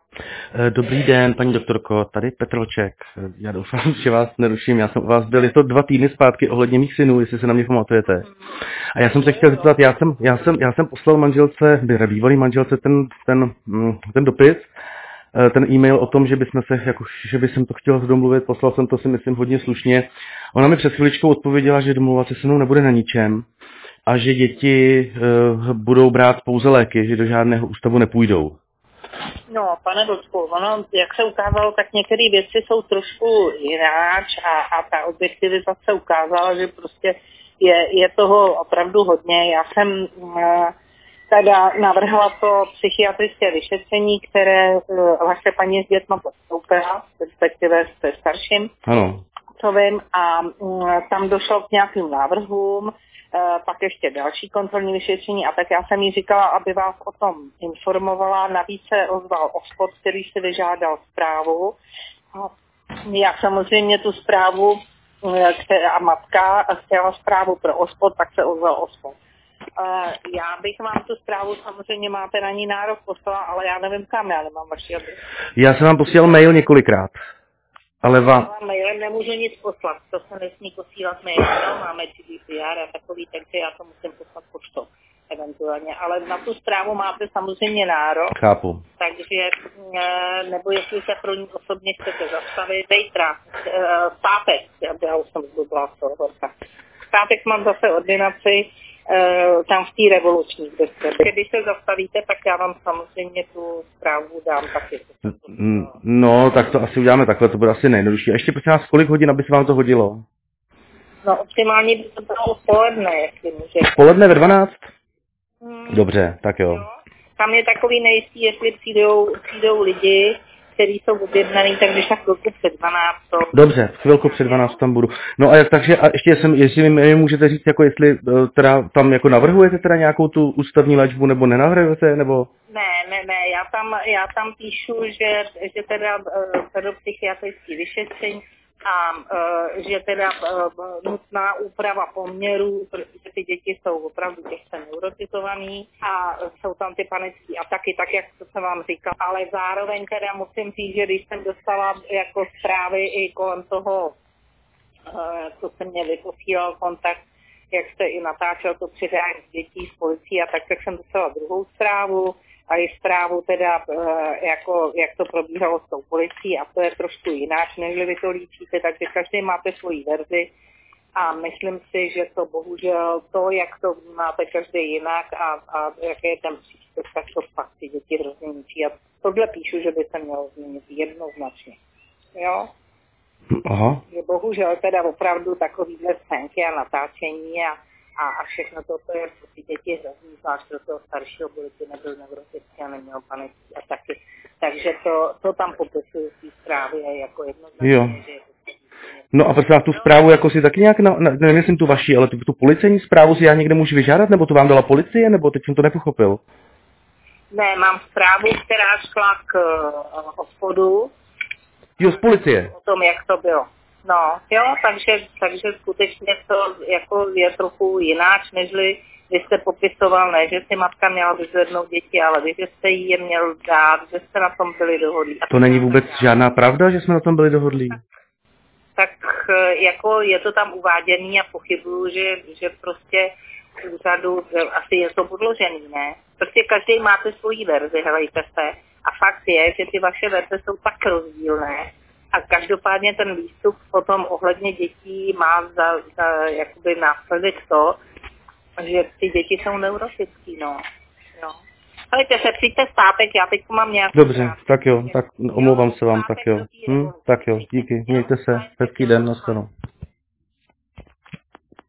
Dobrý den, paní doktorko, tady Petrolček. Já doufám, že vás neruším. Já jsem u vás byl, je to 2 týdny zpátky ohledně mých synů, jestli se na mě pamatujete. A já jsem se chtěl zeptat, já jsem poslal manželce, bývalý manželce ten dopis, ten e-mail o tom, že by jsem to chtěl domluvit, poslal jsem to, si myslím, hodně slušně. Ona mi před chviličkou odpověděla, že domluvat se mnou nebude na ničem a že děti budou brát pouze léky, že do žádného ústavu nepůjdou. No, pane Docku, ono, jak se ukázalo, tak některé věci jsou trošku jináč a ta objektivizace ukázala, že prostě je toho opravdu hodně. Já jsem teda navrhla to psychiatrické vyšetření, které vaše paní s dětma podstoupila, respektive se starším. Ano. Co vím, a tam došlo k nějakým návrhům, pak ještě další kontrolní vyšetření a tak já jsem jí říkala, aby vás o tom informovala. Navíc se ozval OSPOD, který si vyžádal zprávu. Jak samozřejmě tu zprávu a matka chtěla zprávu pro OSPOD, tak se ozval OSPOD. Já bych vám tu zprávu, samozřejmě máte na ní nárok poslala, ale já nevím kam, já nemám vaši adresu. Já jsem vám posílal mail několikrát. Ale mailem nemůžu nic poslat, to se nesmí posílat mailem, no, máme GDPR a takový, takže já to musím poslat poštou eventuálně, ale na tu zprávu máte samozřejmě nárok. Chápu. Takže, nebo jestli se pro ní osobně chcete zastavit, zítra, pátek, já už jsem zbudla z toho horka. Pátek mám zase ordinaci, tam v té revoluční, kde jste. Když se zastavíte, tak já vám samozřejmě tu zprávu dám taky. No, tak to asi uděláme takhle, to bude asi nejjednodušší. A ještě prosím vás, kolik hodin, aby se vám to hodilo? No, optimálně by to bylo poledne, jestli může. Poledne ve 12? Dobře, tak jo. Tam je takový nejistý, jestli přijdou lidi, kteří jsou objednaný, tak když na chvilku před 12. Dobře, chvilku před 12 tam budu. No a takže a ještě jestli mi můžete říct, jako jestli teda tam jako navrhujete teda nějakou tu ústavní léčbu, nebo nenavrhujete, nebo? Ne, já tam píšu, že teda pedopsychiatrické vyšetření a že teda nutná úprava poměrů, protože ty děti jsou opravdu těžce neurotizovaný a jsou tam ty panické ataky, tak jak to jsem vám říkal. Ale zároveň teda musím říct, že když jsem dostala jako zprávy i kolem toho, co se mě vyposílal kontakt, jak jste i natáčel to předání dětí z policií a tak jsem dostala druhou zprávu a i zprávu teda, jako, jak to probíhalo s tou policií a to je trošku jináč, než vy to líčíte, takže každý máte svoji verzi a myslím si, že to bohužel to, jak to máte každý jinak a jaký je ten přístup, tak to fakt ty děti hrozně ničí a tohle píšu, že by se mělo změnit jednoznačně. Jo? Aha. Je bohužel teda opravdu takovýhle scénky a natáčení a všechno toto je pro ty děti hrozný, zvlášť pro toho staršího, ty nebyl neurotický a neměl panický a taky. Takže to tam popisuju v té zprávě jako jednoznačně, že no a prosím vás, tu zprávu jako si taky nějak, nevím, jestli tu vaši, ale tu policejní zprávu si já někde můžu vyžádat, nebo to vám dala policie, nebo teď jsem to nepochopil? Ne, mám zprávu, která šla k OSPODu. Jo, z policie. O tom, jak to bylo. No, jo, takže skutečně to jako je trochu jináč, nežli vy jste popisoval, ne, že si matka měla vyzvednout děti, ale vy, že jste jí je měl dát, že jste na tom byli dohodlí. To není vůbec žádná pravda, že jsme na tom byli dohodlí? Tak jako je to tam uváděný a pochybuju, že prostě úřadu, asi je to podložený, ne? Prostě každý máte svoji verzi, helejte se. A fakt je, že ty vaše verze jsou tak rozdílné. A každopádně ten výstup potom ohledně dětí má za jakoby následek to, že ty děti jsou neurotický, no. Jo. Helejte se, přijďte zpátek, já teď mám nějaký... Dobře, tak jo, tak omlouvám se vám, tak jo. Tak jo, díky, mějte se, hezký den, nashledanou.